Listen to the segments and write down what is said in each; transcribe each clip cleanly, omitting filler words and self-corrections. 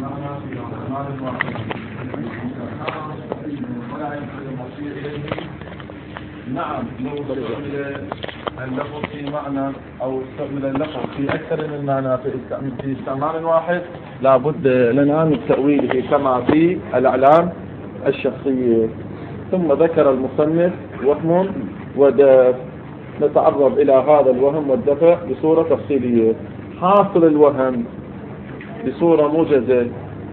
نعم، لو استعمل اللفظ في معنى أو استعمل اللفظ في أكثر من معنى في استعمال واحد لابد لنا من تأويله كما في الأعلام الشخصية. ثم ذكر المصنف وهم ودفع. نتعرض إلى هذا الوهم والدفع بصورة تفصيلية. حاصل الوهم بصورة موجزة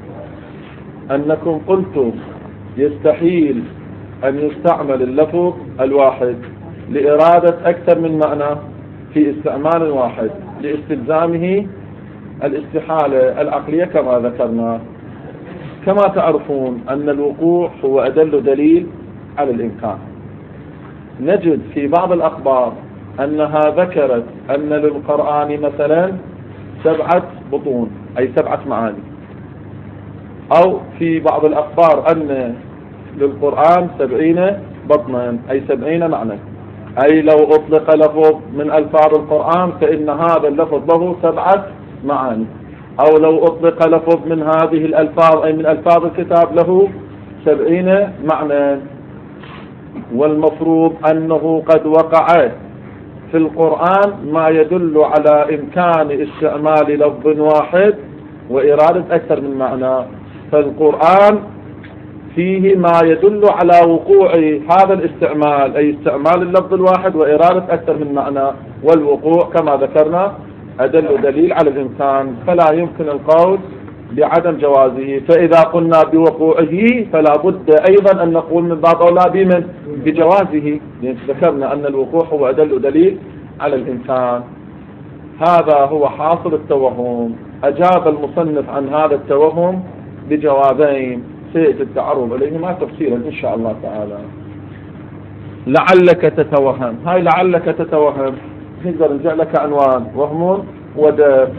أنكم قلتم يستحيل أن يستعمل اللفظ الواحد لإرادة أكثر من معنى في استعمال واحد لاستلزامه الاستحالة العقلية كما ذكرنا. كما تعرفون أن الوقوع هو أدل دليل على الإمكان. نجد في بعض الأخبار أنها ذكرت أن للقرآن مثلا 7 بطون أي 7 معاني، أو في بعض الأخبار أن للقرآن 70 بطنا أي 70 معنى. أي لو أطلق لفظ من ألفاظ القرآن فإن هذا اللفظ له 7 معاني، أو لو أطلق لفظ من هذه الألفاظ أي من ألفاظ الكتاب له 70 معنى. والمفروض أنه قد وقع في القرآن ما يدل على إمكان استعمال لفظ واحد وإرادة أكثر من معنى. فالقرآن فيه ما يدل على وقوع هذا الاستعمال أي استعمال اللفظ الواحد وإرادة أكثر من معنى، والوقوع كما ذكرنا أدل دليل على الإمكان، فلا يمكن القول بعدم جوازه. فإذا قلنا بوقوعه فلا بد أيضا أن نقول من باب أولى بجوازه، لأن ذكرنا أن الوقوع هو أدل دليل على الإمكان. هذا هو حاصل التوهم. أجاب المصنف عن هذا التوهم بجوابين سيأتي التعرض إليهما تفصيلا إن شاء الله تعالى. لعلك تتوهم، هاي لعلك تتوهم نقدر نرجع لك عنوان وهم ودفع.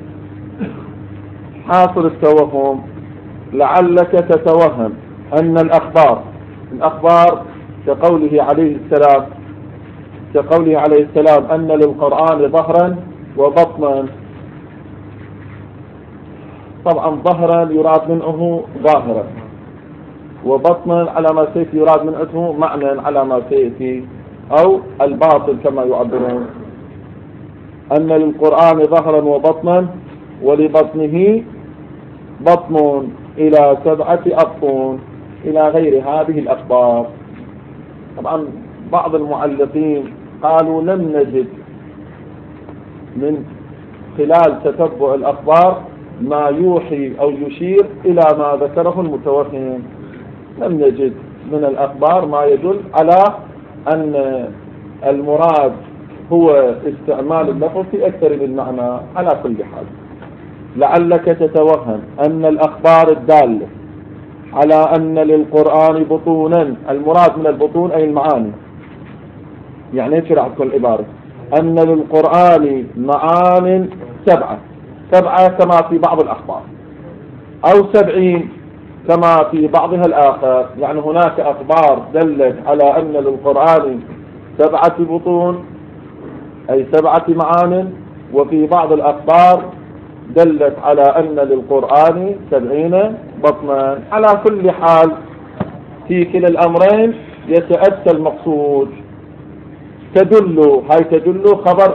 حاصل التوهم لعلك تتوهم أن الأخبار كقوله عليه السلام أن للقرآن ظهرا وبطنا. طبعا ظهرا يراد منه ظاهرا، وبطنا على ما سيأتي يراد منه معنى على ما سيأتي، أو الباطل كما يعبرون. أن للقرآن ظهرا وبطنا ولبطنه بطن إلى 7 أبطون إلى غير هذه الأخبار. طبعا بعض المعلقين قالوا لم نجد من خلال تتبع الأخبار ما يوحي أو يشير إلى ما ذكره المتوهم. لم نجد من الأخبار ما يدل على أن المراد هو استعمال اللفظ في أكثر من معنى. على كل حال لعلك تتوهم أن الأخبار الدالة على أن للقرآن بطونا، المراد من البطون أي المعاني، يعني يشرح كل عبارة أن للقرآن معان 7 كما في بعض الأخبار، أو 70 كما في بعضها الآخر. يعني هناك أخبار دلت على أن للقرآن 7 بطون أي 7 معان، وفي بعض الأخبار دلت على أن للقرآن 70 بطنا. على كل حال في كلا الأمرين يتأتى المقصود. تدل خبر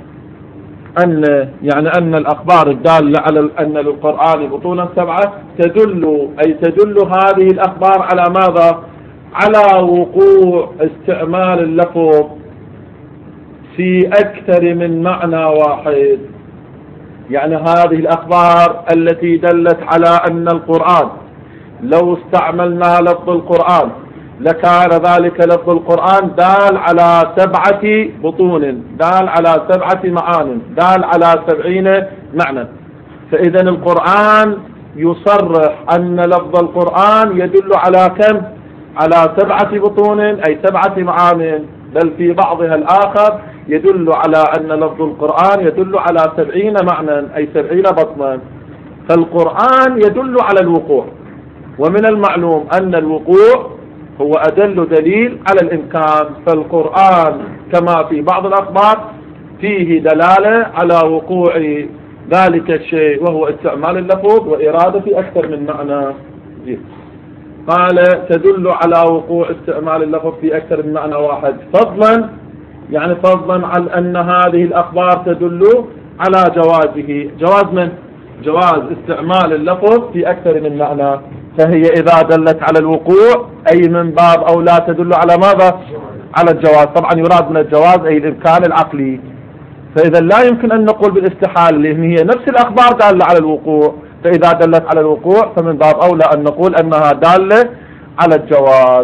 أن الأخبار الدالة على أن للقرآن بطونا 7 تدل هذه الأخبار على ماذا؟ على وقوع استعمال اللفظ في أكثر من معنى واحد. يعني هذه الأخبار التي دلت على أن القرآن لو استعملنا لفظ القرآن لكان ذلك لفظ القرآن دال على 7 بطون، دال على 7 معان، دال على 70 معنى. فإذا القرآن يصرح أن لفظ القرآن يدل على كم؟ على 7 بطون أي 7 معان، بل في بعضها الآخر يدل على أن لفظ القرآن يدل على 70 معنى أي 70 بطنا. فالقرآن يدل على الوقوع، ومن المعلوم أن الوقوع هو أدل دليل على الإمكان. فالقرآن كما في بعض الأخبار فيه دلالة على وقوع ذلك الشيء وهو استعمال اللفظ وإرادة في أكثر من معنى. قال تدل على وقوع استعمال اللفظ في أكثر من معنى واحد فضلا، يعني فضلا على أن هذه الأخبار تدل على جوازه. جواز من؟ جواز استعمال اللفظ في أكثر من معنى. فهي إذا دلت على الوقوع أي من باب أو لا تدل على ماذا؟ على الجواز. طبعا يراد من الجواز أي الإمكان العقلي. فإذا لا يمكن أن نقول بالاستحالة لأن هي نفس الأخبار دالة على الوقوع، فإذا دلت على الوقوع فمن باب أولى أن نقول أنها دالة على الجواز.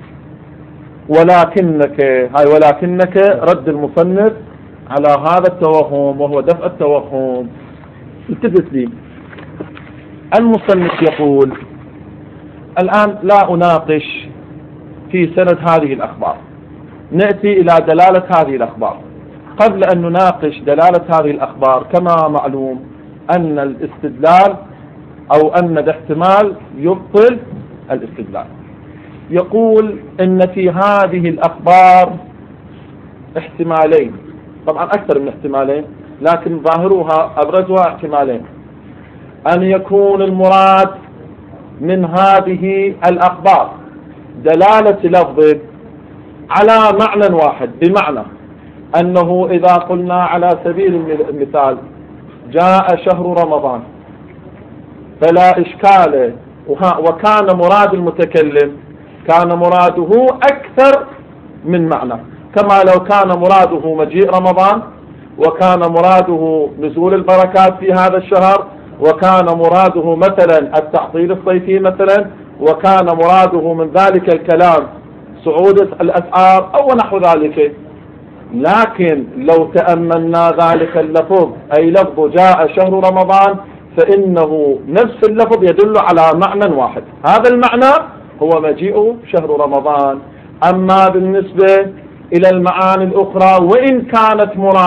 ولكنك رد المصنف على هذا التوهم وهو دفع التوهم. التفت لي، المصنف يقول الآن لا أناقش في سند هذه الأخبار، نأتي إلى دلالة هذه الأخبار. قبل أن نناقش دلالة هذه الأخبار كما معلوم أن الاستدلال أو أن الاحتمال يبطل الاستدلال. يقول إن في هذه الأخبار احتمالين، طبعا أكثر من احتمالين لكن ظاهرها أبرزها احتمالين: أن يكون المراد من هذه الأخبار دلالة لفظ على معنى واحد، بمعنى أنه إذا قلنا على سبيل المثال جاء شهر رمضان فلا إشكال، وكان مراد المتكلم كان مراده أكثر من معنى، كما لو كان مراده مجيء رمضان وكان مراده نزول البركات في هذا الشهر وكان مراده مثلا التعطيل الصيفي مثلا وكان مراده من ذلك الكلام صعود الأسعار أو نحو ذلك. لكن لو تأملنا ذلك اللفظ أي لفظ جاء شهر رمضان فإنه نفس اللفظ يدل على معنى واحد، هذا المعنى هو مجيء شهر رمضان. أما بالنسبة إلى المعاني الأخرى وإن كانت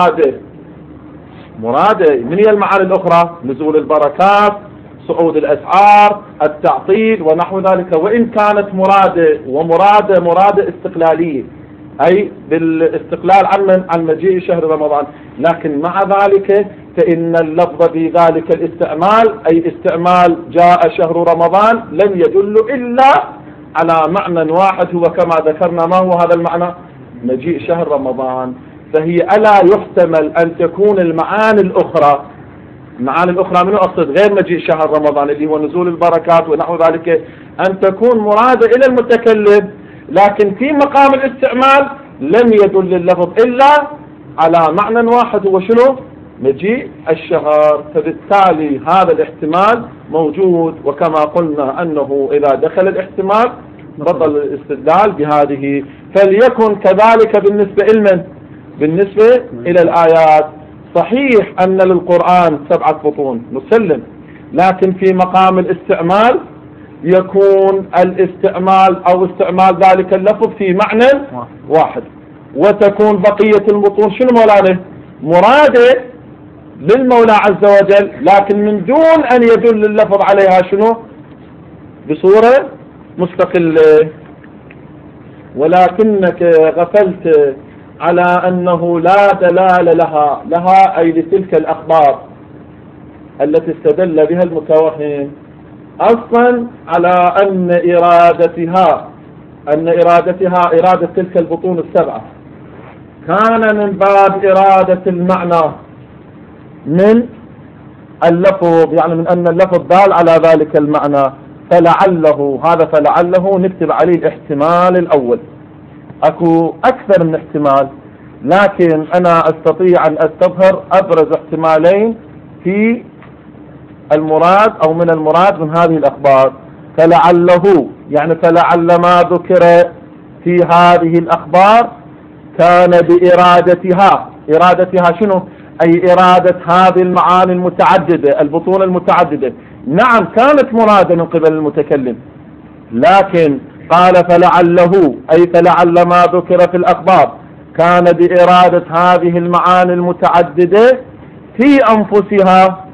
مرادة من هي المعاني الأخرى؟ نزول البركات، صعود الأسعار، التعطيل ونحو ذلك، وإن كانت مرادة استقلالية أي بالاستقلال عن مجيء شهر رمضان، لكن مع ذلك فإن اللفظ في ذلك الاستعمال أي استعمال جاء شهر رمضان لم يدل إلا على معنى واحد، هو كما ذكرنا ما هو هذا المعنى؟ مجيء شهر رمضان. فهي ألا يحتمل أن تكون المعاني الأخرى منه أقصد غير مجيء شهر رمضان اللي هو نزول البركات ونحو ذلك أن تكون مرادة إلى المتكلم، لكن في مقام الاستعمال لم يدل اللفظ إلا على معنى واحد هو شنو؟ مجيء الشهر. فبالتالي هذا الاحتمال موجود، وكما قلنا أنه إذا دخل الاحتمال بطل الاستدلال بهذه. فليكن كذلك بالنسبة إلى الآيات. صحيح أن للقرآن 7 بطون نسلم، لكن في مقام الاستعمال يكون الاستعمال أو استعمال ذلك اللفظ في معنى واحد، وتكون بقية البطون شنو مولانا؟ مرادة للمولى عز وجل، لكن من دون أن يدل اللفظ عليها شنو؟ بصورة مستقلة. ولكنك غفلت على أنه لا دلالة لها أي لتلك الأخبار التي استدل بها المتوهم أصلا على أن إرادتها إرادة تلك البطون 7 كان من باب إرادة المعنى من اللفظ، يعني من أن اللفظ دال على ذلك المعنى. فلعله نكتب عليه الاحتمال الأول. أكو أكثر من احتمال، لكن أنا أستطيع أن أستظهر أبرز احتمالين في المراد أو من المراد من هذه الأخبار. فلعل ما ذكر في هذه الأخبار كان إرادتها شنو؟ أي إرادة هذه المعاني المتعددة البطون المتعددة. نعم كانت مرادة من قبل المتكلم، لكن قال فلعل ما ذكر في الأخبار كان بإرادة هذه المعاني المتعددة في أنفسها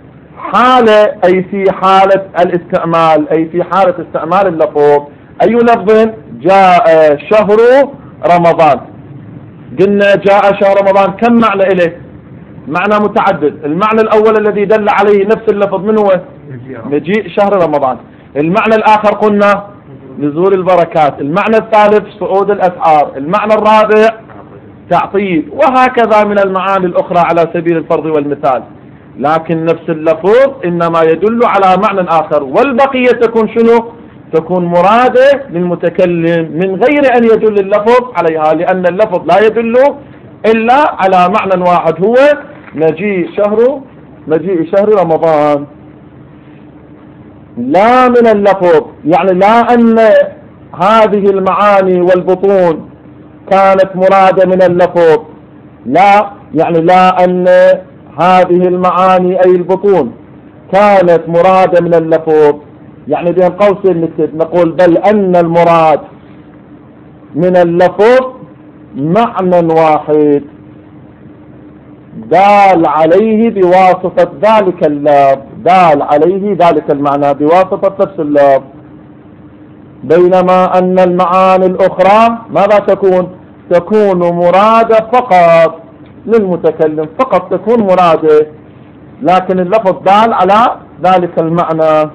في حالة الاستعمال، أي في حالة استعمال اللفظ. أي لفظ؟ جاء شهر رمضان. قلنا جاء شهر رمضان كم معنى إليه؟ معنى متعدد. المعنى الأول الذي دل عليه نفس اللفظ من هو؟ مجيء شهر رمضان. المعنى الآخر قلنا نزول البركات. المعنى الثالث صعود الأسعار. المعنى الرابع تعطيل، وهكذا من المعاني الأخرى على سبيل الفرض والمثال. لكن نفس اللفظ إنما يدل على معنى آخر، والبقية تكون شنو؟ تكون مرادة للمتكلم من غير أن يدل اللفظ عليها، لأن اللفظ لا يدل إلا على معنى واحد، هو مجيء شهر رمضان. لا من اللفظ، يعني لا أن هذه المعاني والبطون كانت مرادة من اللفظ، لا، يعني لا أن هذه المعاني أي البطون كانت مرادة من اللفظ، يعني بين قوسين نقول بل أن المراد من اللفظ معنى واحد دال عليه بواسطة ذلك اللفظ، دال عليه ذلك المعنى بواسطة نفس اللفظ، بينما أن المعاني الأخرى ماذا تكون مرادة فقط للمتكلم، فقط تكون مرادة، لكن اللفظ دال على ذلك المعنى.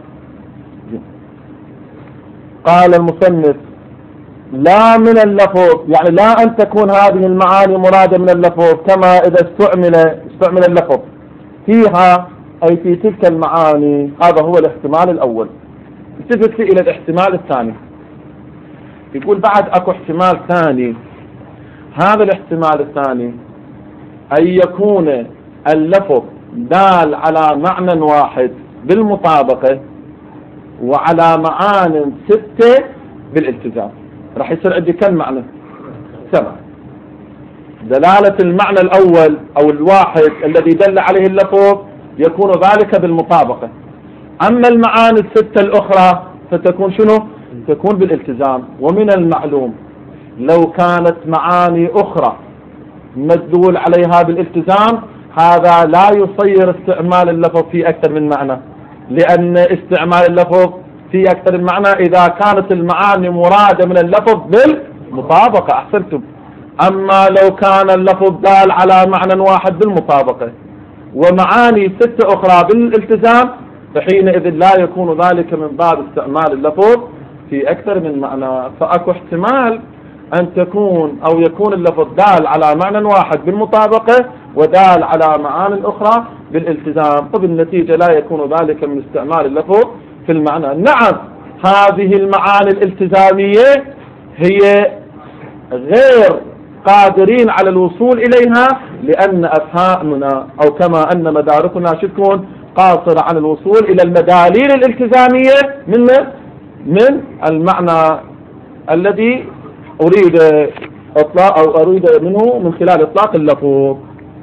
قال المصنف لا من اللفظ، يعني لا أن تكون هذه المعاني مرادة من اللفظ، كما إذا استعمل اللفظ فيها أي في تلك المعاني. هذا هو الاحتمال الأول. التفت إلى الاحتمال الثاني، يقول بعد أكو احتمال ثاني. هذا الاحتمال الثاني أن يكون اللفظ دال على معنى واحد بالمطابقة وعلى معان 6 بالالتزام. راح يصير عندي كم معنى؟ 7. دلالة المعنى الأول أو الواحد الذي دل عليه اللفظ يكون ذلك بالمطابقة، أما المعاني 6 الأخرى فتكون شنو؟ تكون بالالتزام. ومن المعلوم لو كانت معاني أخرى مدلول عليها بالالتزام هذا لا يصير استعمال اللفظ في أكثر من معنى، لأن استعمال اللفظ في أكثر من معنى إذا كانت المعاني مرادة من اللفظ بالمطابقة. أحسنتم. أما لو كان اللفظ دال على معنى واحد بالمطابقة ومعاني 6 أخرى بالالتزام فحينئذ لا يكون ذلك من باب استعمال اللفظ في أكثر من معنى. فأكو احتمال أن تكون أو يكون اللفظ دال على معنى واحد بالمطابقة ودال على معاني أخرى بالالتزام، فبالنتيجة لا يكون ذلك من استعمال اللفظ في المعنى. نعم، هذه المعاني الالتزامية هي غير قادرين على الوصول إليها لأن أفهامنا أو كما أن مداركنا تكون قاصرة عن الوصول إلى المداليل الالتزامية من المعنى الذي أريد إطلاق أو أريد منه من خلال إطلاق اللفظ.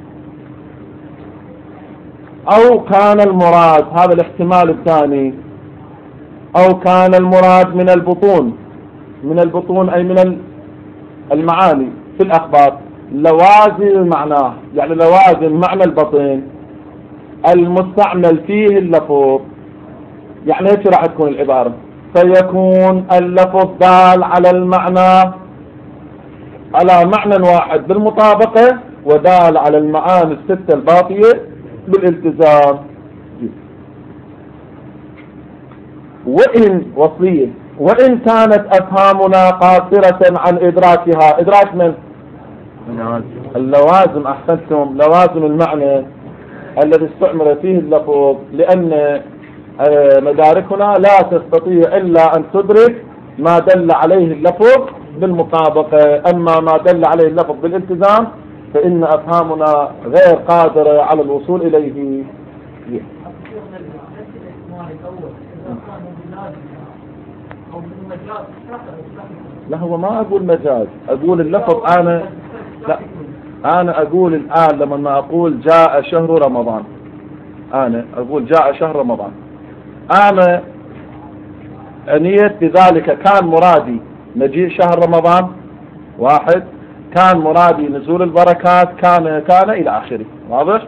أو كان المراد، هذا الاحتمال الثاني، أو كان المراد من البطون أي من المعاني في الأخبار لوازم معناه، يعني لوازم معنى البطن المستعمل فيه اللفظ. يعني هيك راح تكون العبارة، فيكون اللفظ دال على المعنى على معنى واحد بالمطابقة ودال على المعاني 6 الباقية بالالتزام. وإن كانت أفهامنا قاصرة عن إدراكها، إدراك من اللوازم. أحسنتم، لوازم المعنى الذي استعمل فيه اللفظ، لأن مداركنا لا تستطيع إلا أن تدرك ما دل عليه اللفظ بالمطابقة، أما ما دل عليه اللفظ بالالتزام فإن أفهامنا غير قادرة على الوصول إليه. لا، هو ما أقول مجاز، أقول اللفظ. أنا أقول الآن لما أقول جاء شهر رمضان، أنا أقول جاء شهر رمضان، أنا أنيت بذلك كان مرادي مجيء شهر رمضان واحد، كان مرادي نزول البركات، كان إلى آخره. واضح؟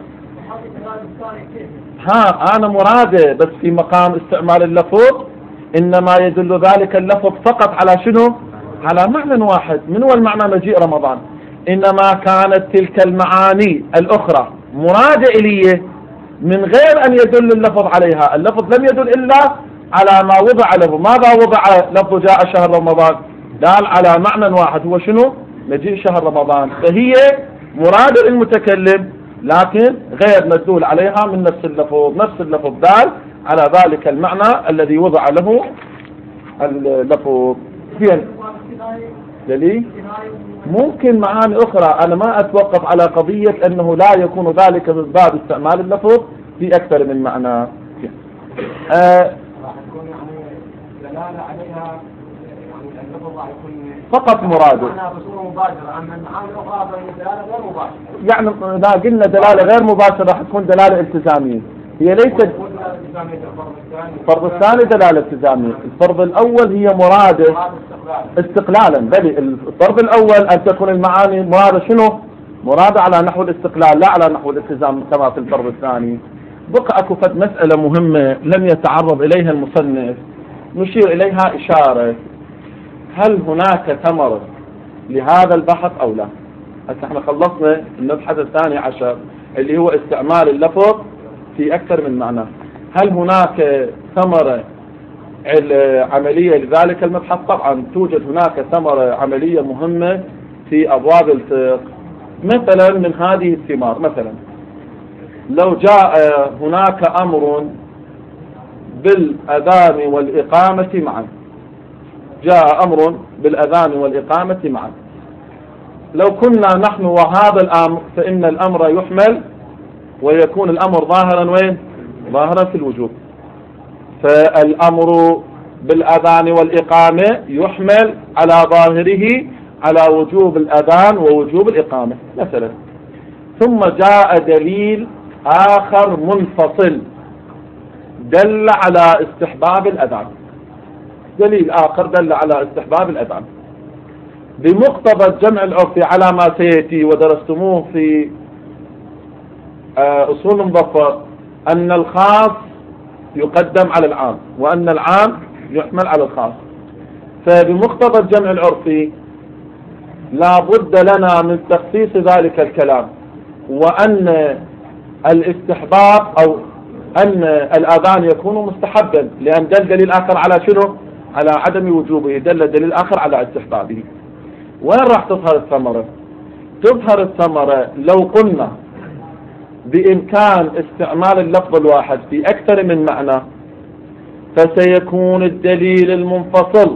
أنا مرادي بس في مقام استعمال اللفظ إنما يدل ذلك اللفظ فقط على شنو؟ على معنى واحد. من هو المعنى مجيء رمضان؟ إنما كانت تلك المعاني الأخرى مرادة إلية من غير أن يدل اللفظ عليها. اللفظ لم يدل إلا على ما وضع له. ماذا وضع لفظ جاء شهر رمضان؟ دال على معنى واحد، هو شنو؟ مجيء شهر رمضان. فهي مرادة المتكلم لكن غير مدلول عليها من نفس اللفظ. نفس اللفظ دال على ذلك المعنى الذي وضع له اللفظ. فين دليل؟ ممكن معاني أخرى. أنا ما أتوقف على قضية أنه لا يكون ذلك من باب استعمال اللفظ في أكثر من معنى. فقط مراده يعني إذا قلنا دلالة غير مباشرة راح تكون دلالة التزامية. هي ليست الفرض الثاني دلالة التزامية. الفرض الأول هي مرادة استقلالا. بل الفرض الأول أن تكون المعاني مرادة شنو؟ مرادة على نحو الاستقلال لا على نحو الالتزام كما في الفرض الثاني. بقى أكو فد مسألة مهمة لم يتعرض إليها المصنف نشير إليها إشارة. هل هناك ثمرة لهذا البحث أو لا؟ هسه احنا خلصنا المبحث الثاني عشر اللي هو استعمال اللفظ في أكثر من معنى. هل هناك ثمرة عملية لذلك المبحث؟ طبعا توجد هناك ثمرة عملية مهمة في أبواب الفقه. مثلا من هذه الثمار، مثلا لو جاء هناك أمر بالأذان والإقامة معا، جاء أمر بالأذان والإقامة معا، لو كنا نحن وهذا الأمر فإن الأمر يحمل ويكون الأمر ظاهرا وين؟ ظاهرا في الوجوب. فالأمر بالأذان والإقامة يحمل على ظاهره على وجوب الأذان ووجوب الإقامة مثلا. ثم جاء دليل آخر منفصل دل على استحباب الأذان، دليل آخر دل على استحباب الأذان بمقتضى الجمع العرفي على ما سيأتي ودرستموه في أصول مظفر أن الخاص يقدم على العام وأن العام يحمل على الخاص. فبمقتضى الجمع العرفي لا بد لنا من تخصيص ذلك الكلام، وأن الاستحباب أو أن الأذان يكون مستحبا، لأن دل دليل آخر على شنو؟ على عدم وجوبه، دل دليل آخر على استحبابه. وين راح تظهر الثمرة؟ تظهر الثمرة لو قلنا بإمكان استعمال اللفظ الواحد في أكثر من معنى، فسيكون الدليل المنفصل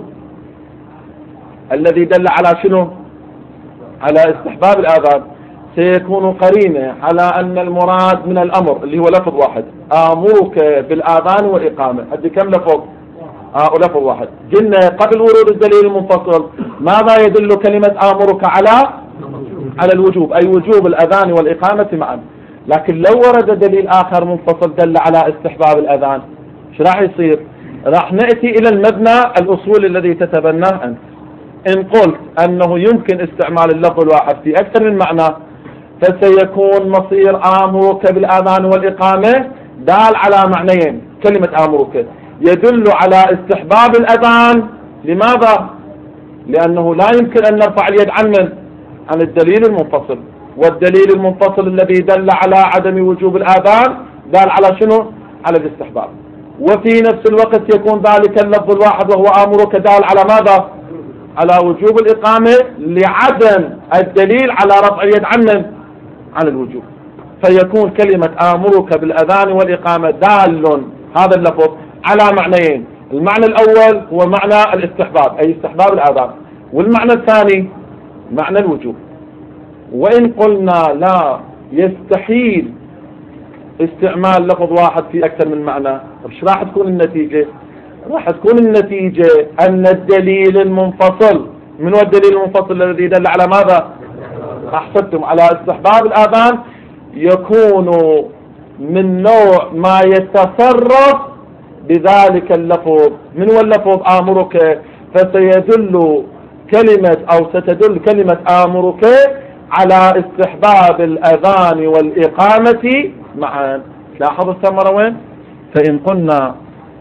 الذي دل على شنو؟ على استحباب الآذان سيكون قرينة على أن المراد من الأمر اللي هو لفظ واحد، آمرك بالآذان والإقامة. هذه كم لفظ؟ لفظ واحد. قلنا قبل ورود الدليل المنفصل ماذا يدل كلمة آمرك على الوجوب، أي وجوب الأذان والإقامة معا. لكن لو ورد دليل آخر منفصل دل على استحباب الأذان، ايش راح يصير؟ راح نأتي إلى المبنى الأصول الذي تتبناه أنت. إن قلت أنه يمكن استعمال اللفظ الواحد في أكثر من معنى، فسيكون مصير آمرك بالآذان والإقامة دال على معنيين. كلمة آمرك يدل على استحباب الأذان. لماذا؟ لأنه لا يمكن أن نرفع اليد عن الدليل المنفصل، والدليل المنفصل الذي دل على عدم وجوب الآذان دال على شنو؟ على الاستحباب. وفي نفس الوقت يكون ذلك اللفظ الواحد وهو آمرك دال على ماذا؟ على وجوب الإقامة لعدم الدليل على رفع اليد عن الوجوب. فيكون كلمة آمرك بالأذان والإقامة دال هذا اللفظ على معنيين. المعنى الأول هو معنى الاستحباب أي استحباب الآذان، والمعنى الثاني معنى الوجوب. وإن قلنا لا يستحيل استعمال لفظ واحد في أكثر من معنى، ايش راح تكون النتيجة؟ راح تكون النتيجة أن الدليل المنفصل، من هو الدليل المنفصل الذي دل على ماذا؟ أحسنتم، على استحباب الآذان، يكون من نوع ما يتصرف بذلك اللفظ. من هو اللفظ آمرك؟ فسيدل كلمة أو ستدل كلمة آمرك على استحباب الأذان والإقامة معا. لاحظ الثمرة وين؟ فإن قلنا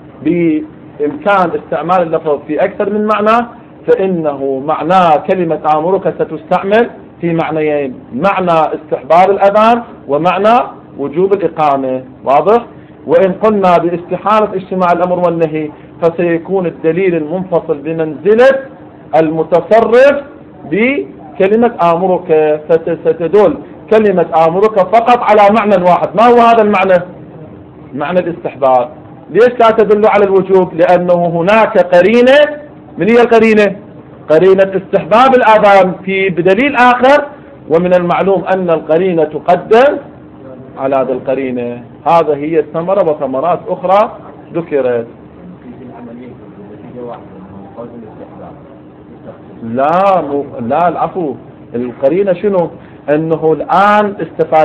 بإمكان استعمال اللفظ في أكثر من معنى، فإنه معناه كلمة آمرك ستستعمل في معنيين: معنى استحباب الأذان ومعنى وجوب الإقامة. واضح؟ وإن قلنا باستحالة اجتماع الأمر والنهي فسيكون الدليل المنفصل بمنزلة المتصرف بكلمة آمرك، ستدل كلمة آمرك فقط على معنى واحد. ما هو هذا المعنى؟ معنى الاستحباب. ليش لا تدل على الوجوب؟ لأنه هناك قرينة. من هي القرينة؟ قرينة استحباب الأذان في بدليل آخر، ومن المعلوم أن القرينة تقدم على هذه القرينة. هذا هي الثمرة، وثمرات أخرى ذكرت. لا العفو، القرينة شنو؟ أنه الآن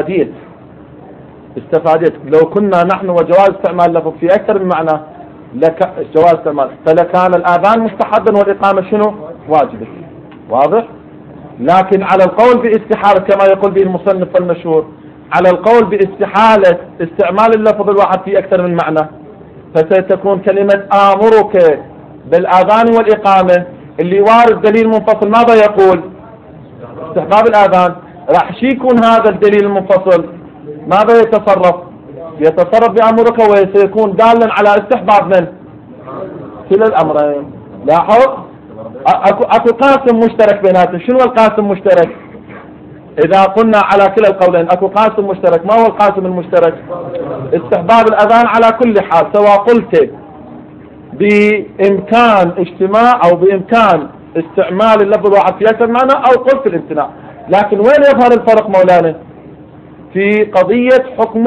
استفاديت. لو كنا نحن وجواز استعمال اللفظ في أكثر من معنى جواز استعمال، فلكان الآذان مستحبا والإقامة شنو؟ واجبة. واضح؟ لكن على القول باستحالة كما يقول به المصنف المشهور، على القول باستحالة استعمال اللفظ الواحد في أكثر من معنى، فستكون كلمة آمرك بالآذان والإقامة اللي وارد دليل منفصل ماذا يقول؟ استحباب الآذان. راح شي يكون هذا الدليل المنفصل ماذا يتصرف بأمرك، وسيكون دالا على استحباب من؟ كلا الأمرين. لاحظ اكو قاسم مشترك بيناتهم. شنو القاسم المشترك؟ إذا قلنا على كلا القولين أكو قاسم مشترك. ما هو القاسم المشترك؟ استحباب الأذان على كل حال، سواء قلت بإمكان اجتماع أو بإمكان استعمال اللفظ الواحد في أكثر معنى، أو قلت الامتناع. لكن وين يظهر الفرق مولانا؟ في قضية حكم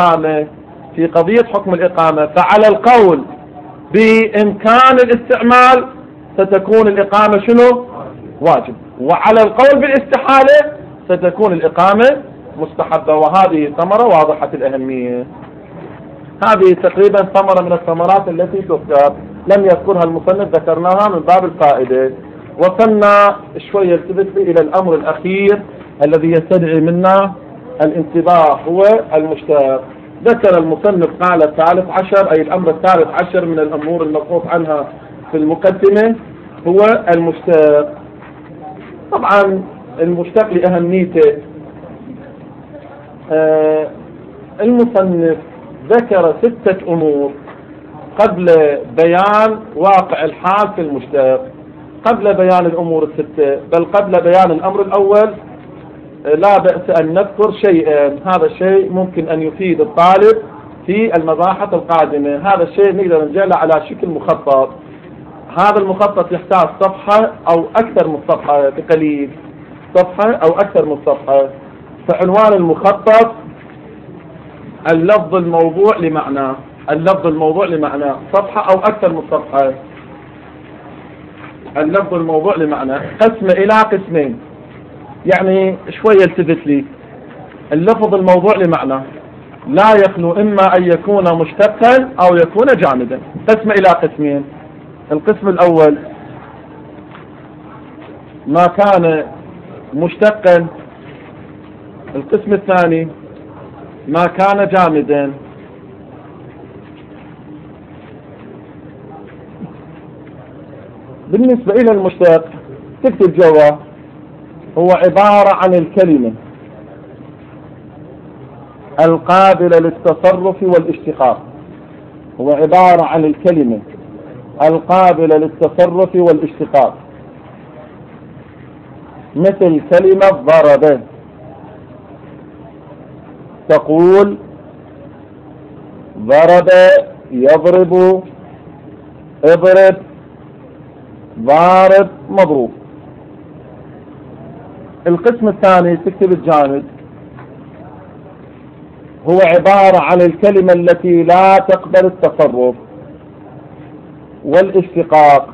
الإقامة. فعلى القول بإمكان الاستعمال ستكون الإقامة شنو؟ واجب. وعلى القول بالاستحالة ستكون الإقامة مستحبة. وهذه ثمرة واضحة الأهمية. هذه تقريبا ثمرة من الثمرات التي تذكر، لم يذكرها المصنف، ذكرناها من باب الفائدة. وصلنا شوية التفت إلى الأمر الأخير الذي يستدعي منا الانتباه، هو المشتق. ذكر المصنف قال 13، أي الأمر 13 من الأمور المبحوث عنها في المقدمة هو المشتق. طبعا المشتق لأهميته المصنف ذكر 6 أمور قبل بيان واقع الحال في المشتق، قبل بيان الأمور 6، بل قبل بيان الأمر الأول لا بأس أن نذكر شيئا. هذا الشيء ممكن أن يفيد الطالب في المباحث القادمة. هذا الشيء نقدر نجعله على شكل مخطط. هذا المخطط يحتاج صفحة أو أكثر من صفحة، بقليل صفحة أو أكثر من صفحة. فعنوان المخطط اللفظ الموضوع لمعنى، صفحة أو أكثر من صفحة. اللفظ الموضوع لمعنى قسم إلى قسمين، يعني شوية التفت لي. اللفظ الموضوع لمعنى لا يخلو إما أن يكون مشتقا أو يكون جامدا. قسم إلى قسمين: القسم الأول ما كان مشتقا، القسم الثاني ما كان جامدا. بالنسبة إلى المشتق تكتب جوا هو عبارة عن الكلمة القابلة للتصرف والاشتقاق. هو عبارة عن الكلمة القابلة للتصرف والاشتقاق، مثل كلمة ضرب. تقول ضرب، يضرب، اضرب، ضارب، مضروب. القسم الثاني تكتب الجامد، هو عبارة عن الكلمة التي لا تقبل التصرف والاشتقاق،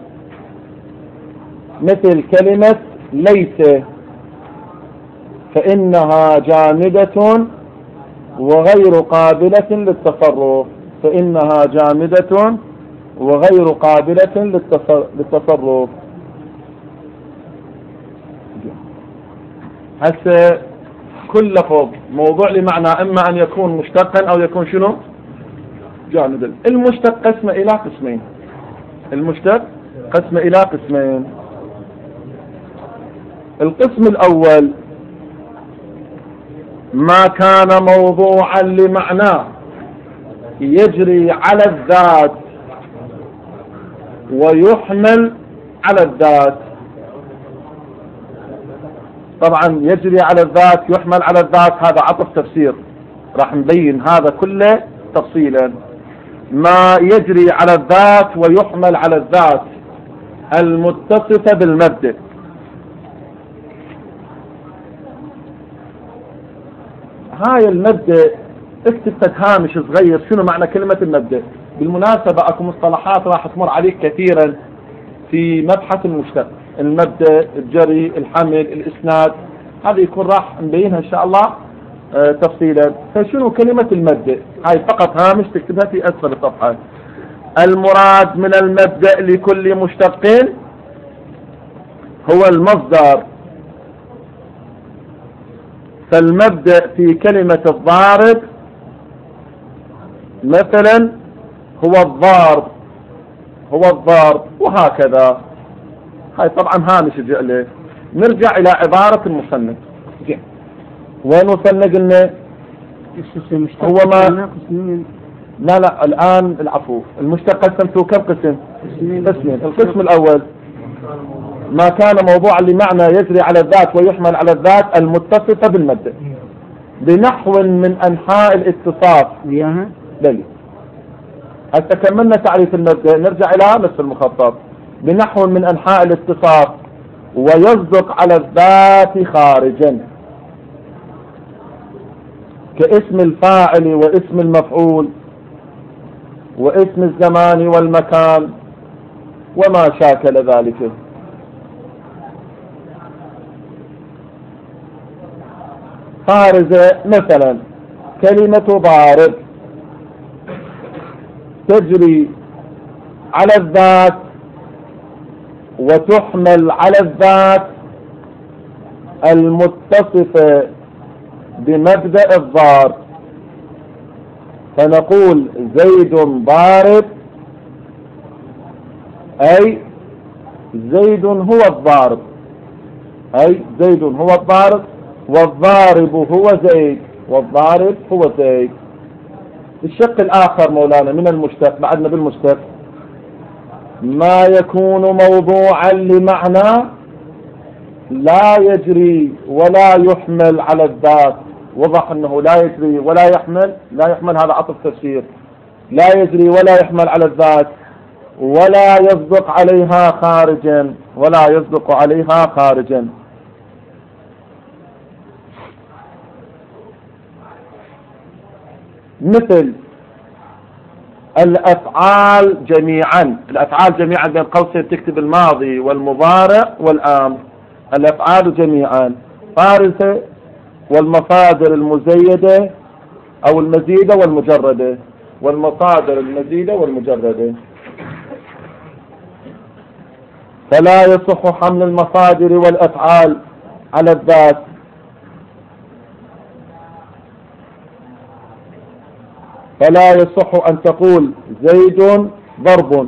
مثل كلمة ليس، فإنها جامدة وغير قابلة للتصرف. للتصرف. هسه كل لفظ موضوع لمعنى إما أن يكون مشتقا أو يكون شنو؟ جامدا. المشتق قسم إلى قسمين. القسم الأول ما كان موضوعا لمعناه يجري على الذات ويحمل على الذات. طبعا يجري على الذات يحمل على الذات هذا عطف تفسير، راح نبين هذا كله تفصيلا. ما يجري على الذات ويحمل على الذات المتصفة بالمبدأ. هاي المبدأ اكتب هامش صغير شنو معنى كلمة المبدأ. بالمناسبة اكو مصطلحات راح تمر عليك كثيرا في مبحث المشتق، المبدأ، الجري، الحمل، الاسناد، هذا يكون راح نبينها ان شاء الله تفصيلا. فشنو كلمة المبدأ؟ هاي فقط هامش تكتبها في اسفل الصفحة. المراد من المبدأ لكل مشتق هو المصدر. فالمبدأ في كلمة الضارب مثلا هو الضارب، هو الضارب، وهكذا. هاي طبعا هامش الجعله. نرجع الى عبارة المصنف. وين وصلنا؟ قلنا هو ما لا الان العفو، المشتق قسمته كم قسم؟ قسمين. القسم الاول ما كان موضوعا لمعنى يجري على الذات ويحمل على الذات المتصفة بالمبدأ بنحو من انحاء الاتصاف. بلي حتى كملنا تعريف المبدأ. نرجع الى نفس المخطط. بنحو من انحاء الاتصاف ويصدق على الذات خارجا كاسم الفاعل واسم المفعول واسم الزمان والمكان وما شاكل ذلك. فارزة مثلا كلمة ضارب تجري على الذات وتحمل على الذات المتصفة بمبدأ الضارب. فنقول زيد ضارب أي زيد هو الضارب، أي زيد هو الضارب والضارب هو زيد، والضارب هو زيد. الشق الآخر مولانا من المشتق، بعدنا بالمشتق ما يكون موضوعا لمعنى لا يجري ولا يحمل على الذات. وضح انه لا يجري ولا يحمل، لا يحمل هذا عطف تفسير، لا يجري ولا يحمل على الذات ولا يصدق عليها خارجا، ولا يصدق عليها خارجا. مثل الأفعال جميعا. الأفعال جميعا بين قوسين تكتب الماضي والمضارع والآمر. الأفعال جميعا فارسة والمصادر المزيدة أو المزيدة والمجردة، والمصادر المزيدة والمجردة. فلا يصح حمل المصادر والأفعال على الذات. فلا يصح أن تقول زيد ضرب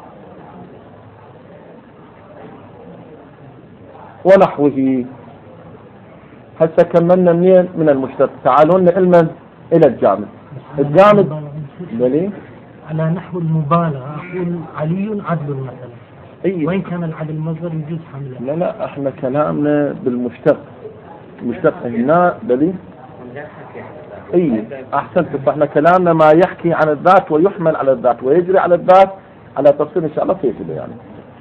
ونحوه. هسه كملنا منين؟ من المشتق. تعالوا لنا علما إلى الجامد. الجامد بلي على نحو المبالغة أقول علي عدل مثلا. أيه؟ وين كان العدل مصدر يجوز حمله؟ لا احنا كلامنا بالمشتق. المشتق هنا بلي اي احسنت. فاحنا كلامنا ما يحكي عن الذات ويحمل على الذات ويجري على الذات على تفصيل ان شاء الله في كده. يعني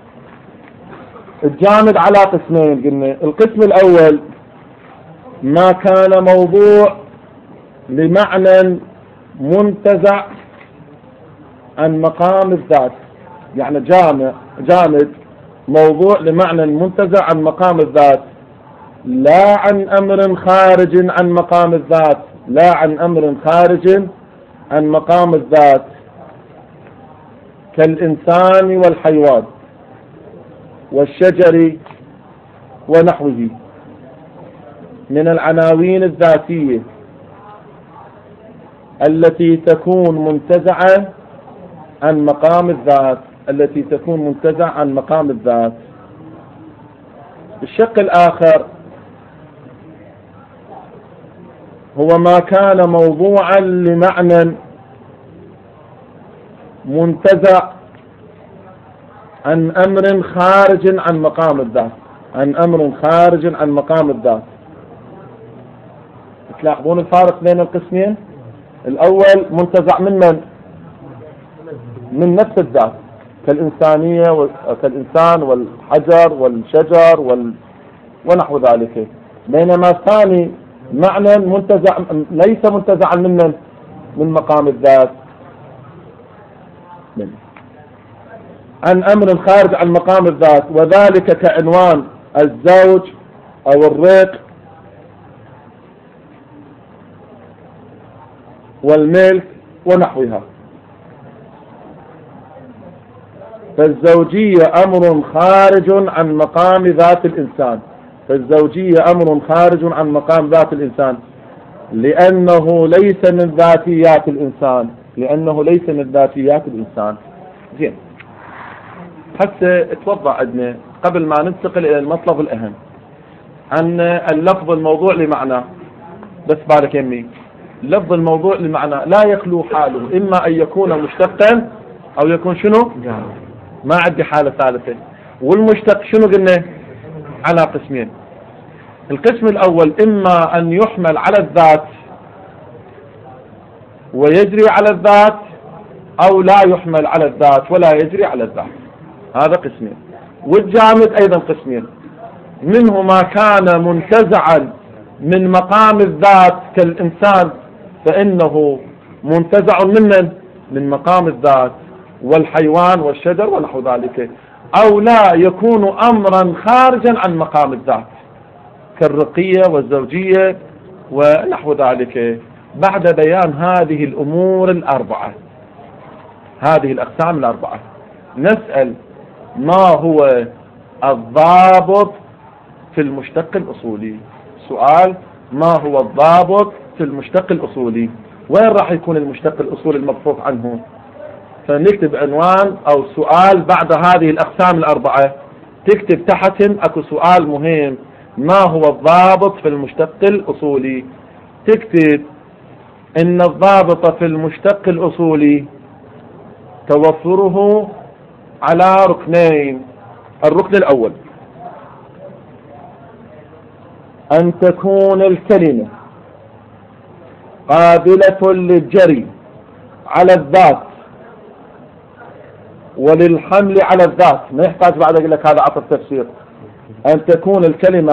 الجامد على قسمين قلنا. القسم الاول ما كان موضوع لمعنى منتزع عن مقام الذات. يعني جامد موضوع لمعنى منتزع عن مقام الذات، لا عن امر خارج عن مقام الذات، لا عن امر خارج عن مقام الذات، كالانسان والحيوان والشجر ونحوه من العناوين الذاتية التي تكون منتزعة عن مقام الذات، التي تكون منتزعة عن مقام الذات. الشق الآخر هو ما كان موضوعا لمعنى منتزع عن أمر خارج عن مقام الذات، عن أمر خارج عن مقام الذات. تلاحظون الفارق بين القسمين؟ الأول منتزع من نفس الذات كالإنسانية كالإنسان والحجر والشجر ونحو ذلك، بينما الثاني معنى منتزع ليس منتزعا من مقام الذات، عن أمر خارج عن مقام الذات، وذلك كعنوان الزوج أو الرق والملك ونحوها. فالزوجية أمر خارج عن مقام ذات الإنسان، فالزوجية أمر خارج عن مقام ذات الإنسان لأنه ليس من ذاتيات الإنسان، لأنه ليس من ذاتيات الإنسان. زين، حتى اتوضع عندنا قبل ما ننتقل إلى المطلب الأهم عن اللفظ الموضوع لمعنى. بس بارك يمي، لفظ الموضوع لمعنى لا يخلو حاله، إما أن يكون مشتقا أو يكون شنو؟ ما عندي حالة ثالثة. والمشتق شنو قلنا؟ على قسمين. القسم الأول إما أن يحمل على الذات ويجري على الذات، أو لا يحمل على الذات ولا يجري على الذات، هذا قسمين. والجامد أيضا قسمين، منه ما كان منتزعا من مقام الذات كالإنسان فإنه منتزع من مقام الذات، والحيوان والشجر ونحو ذلك، أو لا يكون أمرا خارجا عن مقام الذات كالرقية والزوجية ونحو ذلك. بعد بيان هذه الأمور الأربعة، هذه الأقسام الأربعة، نسأل ما هو الضابط في المشتق الأصولي. سؤال: ما هو الضابط في المشتق الأصولي؟ وين راح يكون المشتق الأصولي المبحوث عنه؟ فنكتب عنوان أو سؤال بعد هذه الأقسام الأربعة، تكتب تحتهم أكو سؤال مهم: ما هو الضابط في المشتق الأصولي؟ تكتب إن الضابط في المشتق الأصولي توفره على ركنين. الركن الأول أن تكون الكلمة قابلة للجري على الذات وللحمل على الذات. ما يحتاج بعد أقول لك هذا عطف تفسير. أن تكون الكلمة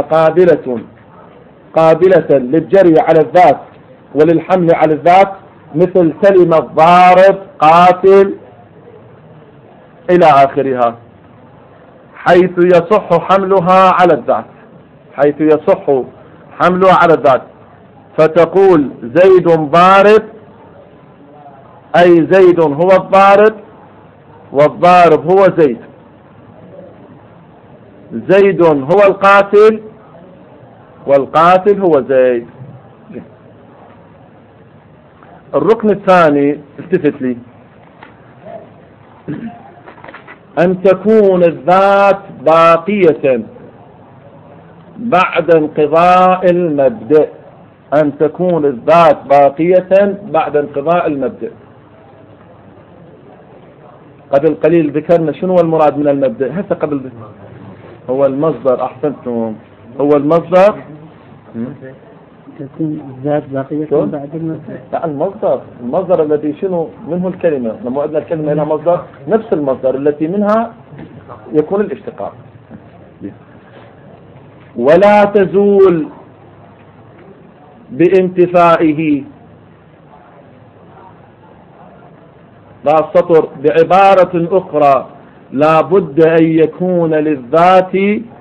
قابلة للجري على الذات وللحمل على الذات، مثل كلمة ضارب، قاتل إلى آخرها، حيث يصح حملها على الذات، حيث يصح حملها على الذات. فتقول زيد ضارب، أي زيد هو الضارب والضارب هو زيد. زيد هو القاتل والقاتل هو زيد. الركن الثاني، التفت لي، أن تكون الذات باقية بعد انقضاء المبدأ. أن تكون الذات باقية بعد انقضاء المبدأ. قبل قليل ذكرنا شنو المراد من المبدأ. هسه قبل هو المصدر. أحسنتم، هو المصدر. تكون الذات باقية بعد المبدأ. لا، المصدر الذي شنو منه الكلمة. لما قلنا الكلمة لها مصدر، نفس المصدر التي منها يكون الاشتقاق. ولا تزول بانتفائه، لا السطر. بعبارة أخرى، لا بد أن يكون للذات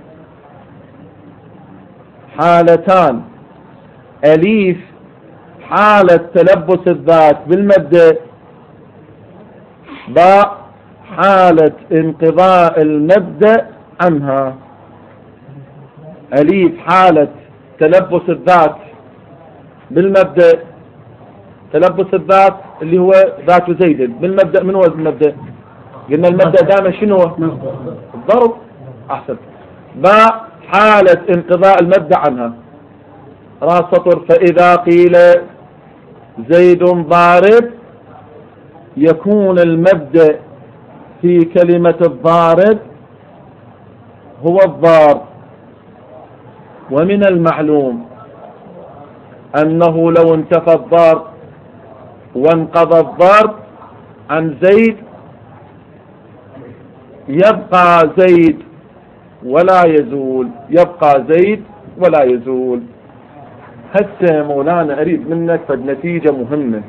حالتان: أليف حالة تلبس الذات بالمبدأ، باء حالة انقضاء المبدأ عنها. أليف حالة تلبس الذات بالمبدأ، تلبس الذات اللي هو ذات زيد بالمبدأ. من هو المبدأ؟ قلنا المبدأ دائما شنو هو؟ الضرب. أحسن. باء حالة انقضاء المبدأ عنها. راس سطر. فإذا قيل زيد ضارب يكون المبدأ في كلمة الضارب هو الضار، ومن المعلوم أنه لو انتفى الضار وانقضى الضرب عن زيد يبقى زيد ولا يزول، يبقى زيد ولا يزول. هسه مولانا أريد منك فد نتيجة مهمة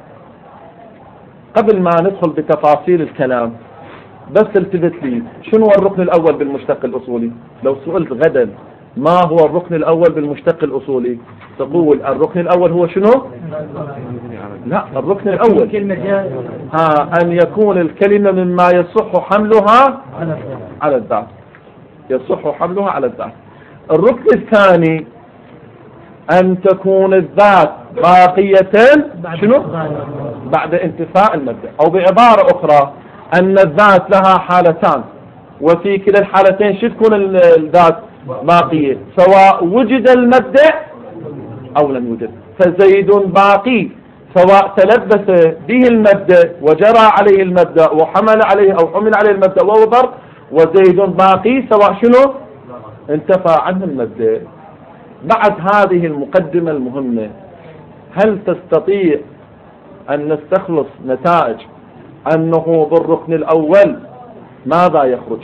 قبل ما ندخل بتفاصيل الكلام. بس التفت لي، شنو الركن الأول بالمشتق الأصولي؟ لو سئلت غدا ما هو الركن الأول بالمشتق الأصولي تقول الركن الأول هو شنو؟ لا، الركن الأول أن يكون الكلمة مما يصح حملها على الذات، يصح حملها على الذات. الركن الثاني أن تكون الذات باقية شنو؟ بعد انتفاء المبدأ، أو بعبارة أخرى أن الذات لها حالتان، وفي كلا الحالتين شو تكون الذات باقية سواء وجد المبدأ أو لم يوجد. فزيد باقي سواء تلبس به المبدأ وجرى عليه المبدأ وحمل عليه أو حمل عليه المبدأ وهو ضرب، وزيد باقي سواء شنو انتفى عنه المبدأ. بعد هذه المقدمة المهمة هل تستطيع أن نستخلص نتائج أنه بالركن الأول ماذا يخرج؟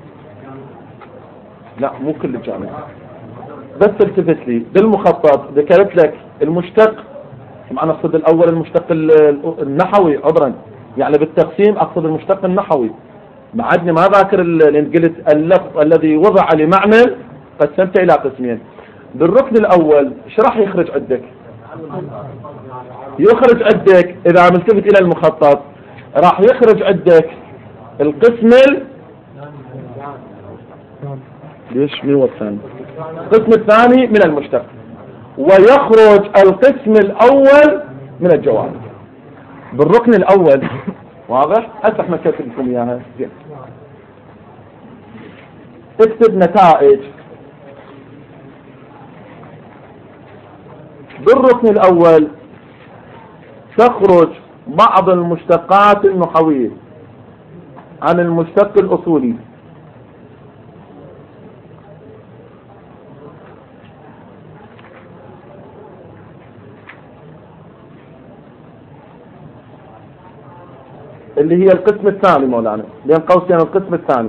لا، مو كل الجانب، بس التفت لي بالمخطط. ذكرت لك المشتق، أنا أقصد الأول المشتق النحوي عذرا، يعني بالتقسيم أقصد المشتق النحوي. بعدني ما ذاكر اللي قلت اللفظ الذي وضع لمعنى قسمته إلى قسمين. بالركن الأول ايش راح يخرج عندك؟ يخرج عندك إذا ملتفت إلى المخطط راح يخرج عندك القسم ليش مين والثاني؟ القسم الثاني من المشتق، ويخرج القسم الأول من الجوانب. بالركن الأول واضح؟ هسه احنا كاتب لكم اياها زين. اكتب نتائج. بالركن الأول تخرج بعض المشتقات النحوية عن المشتق الأصولي. اللي هي القسم الثاني مولانا، بين قوسين القسم الثاني.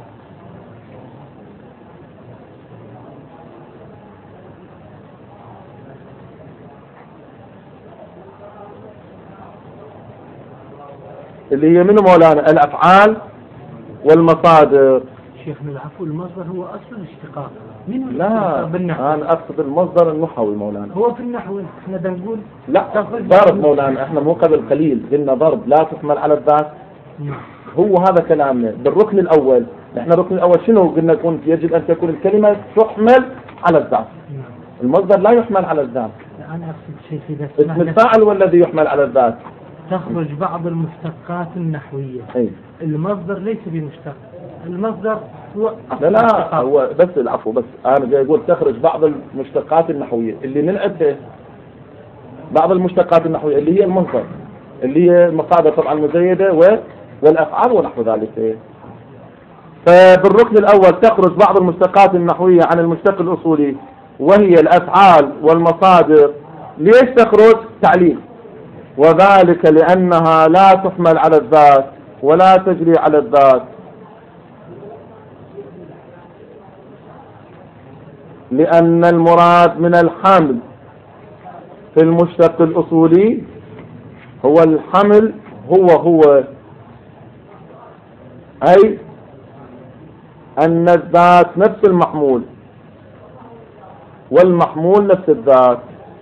اللي هي منه مولانا الأفعال والمصادر. شيخنا العفو، المصدر هو أصل الاشتقاق. لا، أنا أقصد المصدر النحوي مولانا. هو في النحو احنا بنقول لا ضرب مولانا، احنا مو قبل قليل قلنا ضرب لا تحمل على الذات. هو هذا كلامنا. بالركن الأول احنا الركن الأول شنو قلنا؟ يجب أن تكون الكلمة تحمل على الذات. المصدر لا يحمل على الذات. أنا أقصد شيء إذا اسم الفاعل والذي يحمل على الذات. تخرج بعض المشتقات النحوية. المصدر ليس بمشتق، المصدر هو لا هو بس العفو، بس أنا جاي أقول تخرج بعض المشتقات النحوية اللي ننعدها. بعض المشتقات النحوية اللي هي المصدر، اللي هي المصادر طبعا المزيدة والأفعال ونحو ذلك. فبالركن الأول تخرج بعض المشتقات النحوية عن المشتق الأصولي وهي الأفعال والمصادر. ليش تخرج؟ تعليل، وذلك لأنها لا تحمل على الذات ولا تجري على الذات، لأن المراد من الحمل في المشتق الأصولي هو الحمل هو أي أن الذات نفس المحمول والمحمول نفس الذات.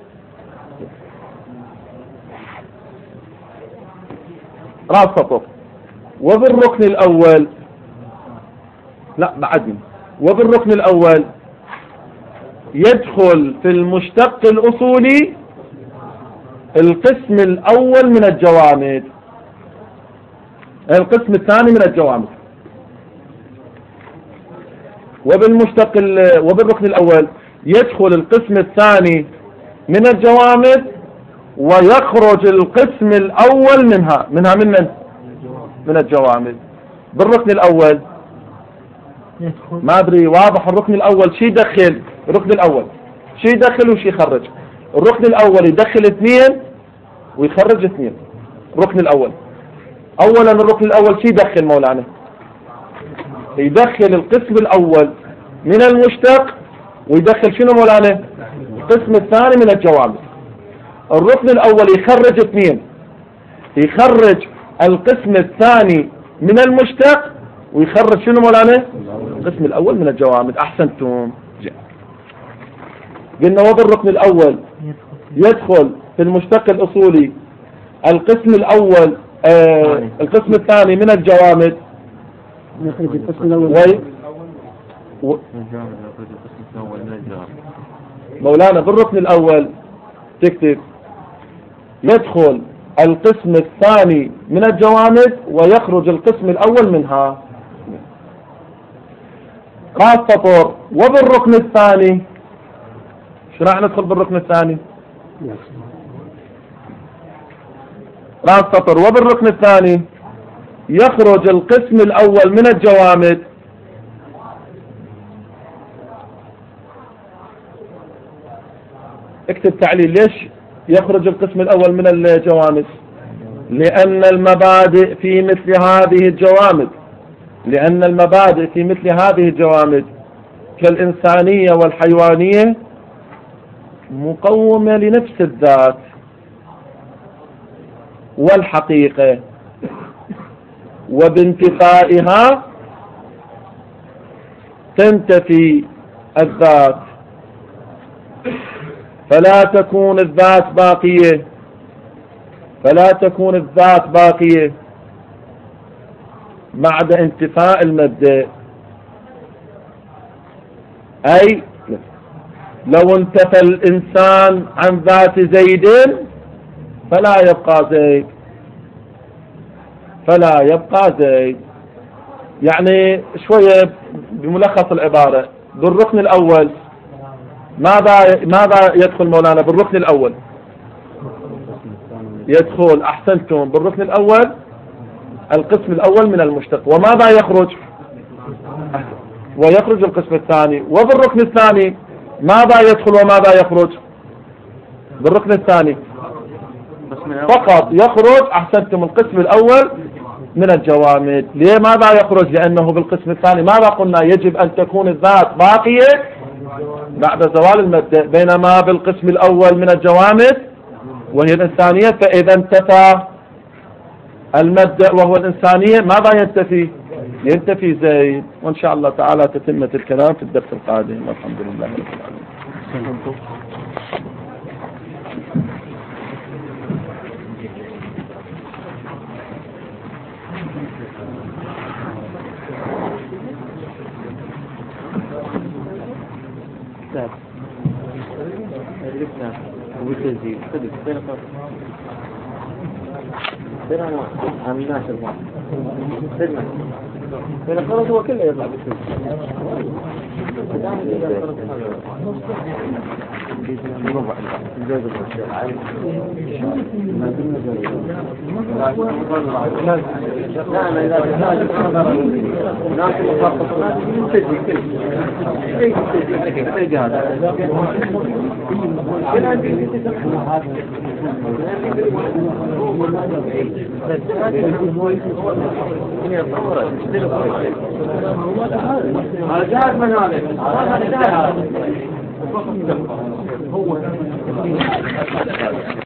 راس سطر. وبالركن الأول لا بعدني. وبالركن الأول يدخل في المشتق الأصولي القسم الأول من الجوامد، القسم الثاني من الجوامد. وبالركن الأول يدخل القسم الثاني من الجوامد ويخرج القسم الأول منها من الجوامد. بالركن الأول ما أدري واضح. الركن الأول شي يدخل، الركن الأول شي يدخل وشي يخرج. الركن الأول يدخل 2 ويخرج 2. الركن الأول أولا الركن الأول شي يدخل مولانا؟ يدخل القسم الأول من المشتق ويدخل شنو مولانا؟ القسم الثاني من الجوامد. الركن الأول يخرج 2، يخرج القسم الثاني من المشتق ويخرج شنو مولانا؟ القسم الأول من الجوامد. أحسنتم. قلنا وبالركن الأول يدخل في المشتق الأصولي القسم الأول القسم الثاني من الجوامد يخرج القسم الأول مولانا بالركن الأول تكتب يدخل القسم الثاني من الجوامد ويخرج القسم الأول منها. راس سطر وبالركن الثاني شو راح ندخل بالركن الثاني؟ راس سطر وبالركن الثاني يخرج القسم الأول من الجوامد اكتب تعليل ليش يخرج القسم الأول من الجوامد؟ لأن المبادئ في مثل هذه الجوامد كالإنسانية والحيوانية مقومة لنفس الذات والحقيقة، وبانتفائها تنتفي الذات، فلا تكون الذات باقية بعد انتفاء المبدأ. أي لو انتفى الإنسان عن ذات زيد فلا يبقى زيد. يعني شوية بملخص العبارة بالركن الأول ماذا يدخل مولانا؟ بالركن الأول يدخل أحسنتم بالركن الأول القسم الأول من المشتق، وماذا يخرج؟ ويخرج القسم الثاني. وبالركن الثاني ماذا يدخل وماذا يخرج؟ بالركن الثاني فقط يخرج أحسنتم القسم الأول من الجوامد. ليه ماذا يخرج؟ لأنه بالقسم الثاني ماذا قلنا؟ يجب أن تكون الذات باقية بعد زوال المبدأ، بينما بالقسم الأول من الجوامد وهي الإنسانية فإذا انتفى المبدأ وهو الإنسانية ماذا ينتفي زيد. وإن شاء الله تعالى تتمة الكلام في الدرس القادم. والحمد لله رب العالمين. خلاص هو كله يطلع بسم هذا جاهز من هذا